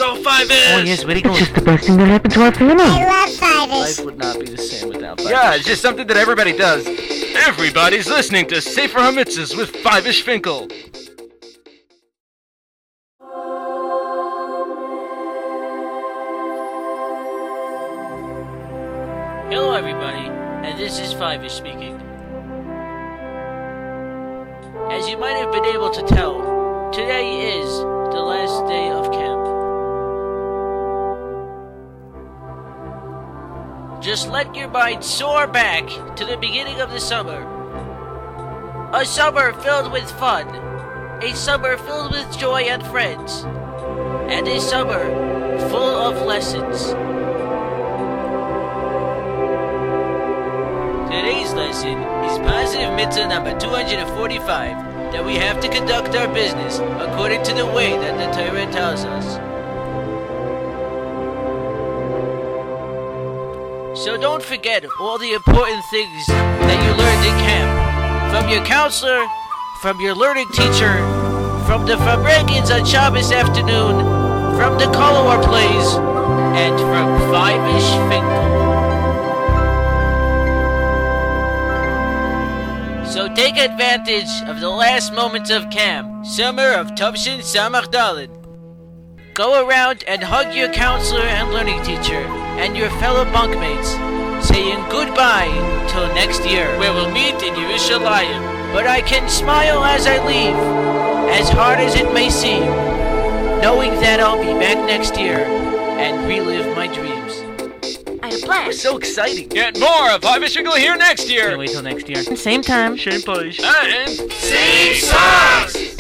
go Five-ish! Oh yes, very It's good. just the best thing that happened to our family. I love Five-ish. Life would not be the same without Five-ish. Yeah, it's just something that everybody does. Everybody's listening to Safer Hamitzes with Five-ish Finkel. Hello everybody, and this is Five-ish speaking. As you might have been able to tell, today is the last day of camp. Just let your mind soar back to the beginning of the summer. A summer filled with fun. A summer filled with joy and friends. And a summer full of lessons. Today's lesson is positive mitzvah number 245, that we have to conduct our business according to the way that the Torah tells us. So don't forget all the important things that you learned in camp. From your counselor, from your learning teacher, from the Fabregans on Shabbos afternoon, from the Kolor plays, and from Five-ish Finkel. So take advantage of the last moments of camp, summer of Tuvshin Samach Daled. Go around and hug your counselor and learning teacher and your fellow bunkmates, saying goodbye till next year, where we'll meet in Yerushalayim. But I can smile as I leave, as hard as it may seem, knowing that I'll be back next year and relive my dreams. I had a blast. So exciting. Get more of Five-ish Finkel here next year. Can't wait till next year. Same time. Same place. And same songs.